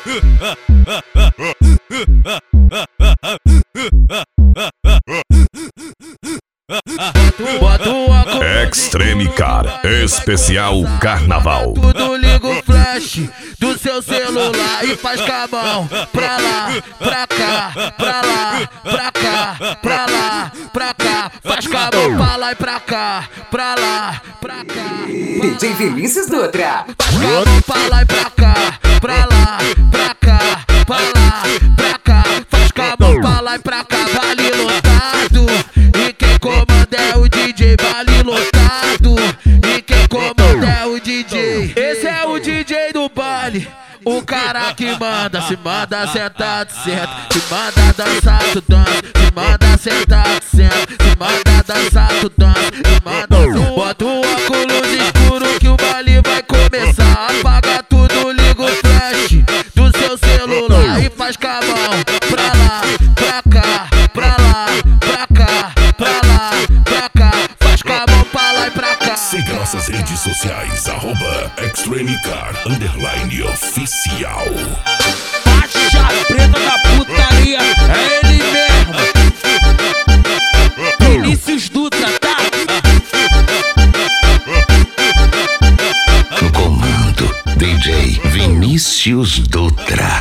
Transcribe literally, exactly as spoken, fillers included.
Extreme Car Especial Carnaval. Tudo liga o flash do seu celular e faz com a mão pra lá, pra cá, pra lá, pra cá, pra lá, pra cá. Faz com a mão pra lá e pra cá, pra lá, pra cá. D J Vinícius Dutra. Faz com a mão pra lá e pra cá, pra lá, pra cá, pra lá, pra cá. Faz com a mão pra lá e pra cá. Vale lotado e quem comanda é o D J. Vale lotado e quem comanda é o D J. Esse é o D J do baile, o cara que manda. Se manda sentar, tu senta. Se manda dançar, tu dança. Se manda sentar, tu senta. Se manda dançar, tu dança. Se manda. Bota o óculos escuro que o baile vai começar. Apaga tudo, liga o flash do seu celular e faz com a mão pra lá, pra cá, pra lá, pra cá, pra lá, pra cá. Faz com a mão pra lá e pra cá. Siga nossas redes sociais, arroba Extreme Car Underline Oficial. Faixa preta da putaria, é ele mesmo, Vinícius Dutra, tá? No comando, D J Vinícius Dutra.